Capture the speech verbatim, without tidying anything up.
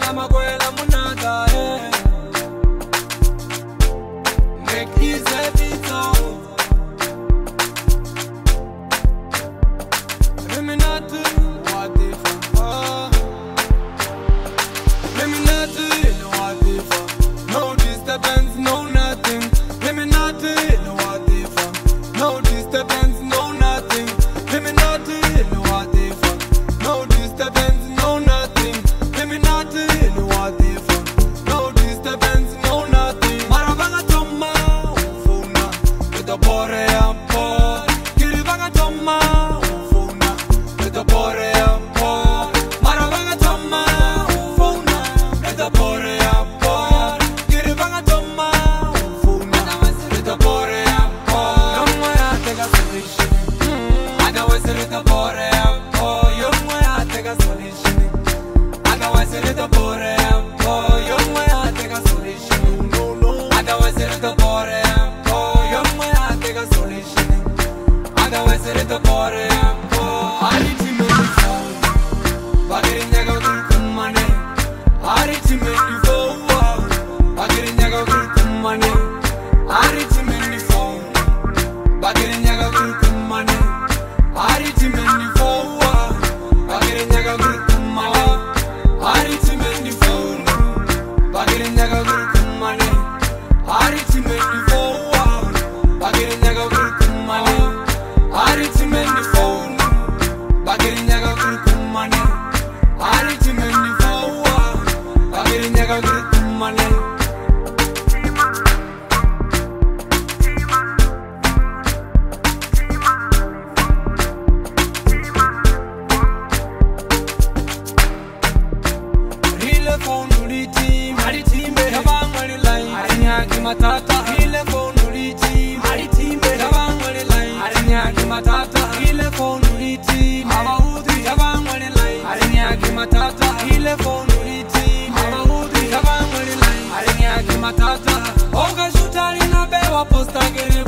la makwela munata eh. Make easy bito Reminati wadifa Reminati wadifa No disturbance, no nothing Reminati wadifa No disturbance, no nothing Reminati wadifa No disturbance, no nothing Reminati wadifa No disturbance, no nothing Marabanga toma ufuna Ito bore ya po Kiribanga toma ufuna Ito bore ya po Marabanga toma ufuna Ito bore ya po Kiribanga toma ufuna Ito bore ya po Yomwe ya tega solution Otherwise ito bore ya po Yomwe ya tega solution Otherwise ito bore ya po Yomwe ya tega solution No no Otherwise ito bore ya po Yomwe ya tega solution Otherwise ito bore ya po Ultimate phone Bagiri nyaga kumane Ultimate phone Bagiri nyaga kumane Ultimate phone Bagiri nyaga kumane Ultimate phone Bagiri nyaga kumane Ultimate phone Bagiri nyaga kumane Ultimate phone Bagiri nyaga kumane Ultimate phone Bagiri nyaga kumane Ultimate phone Bagiri nyaga kumane Rile phone uliti maritime Yabangwali line Arinyaki matata Rile phone uliti maritime Yabangwali line Arinyaki matata Rile phone uliti Mabahudi Yabangwali line Arinyaki matata Rile phone uliti Mabahudi Yabangwali line Arinyaki matata Oga shutari na bewa posta gere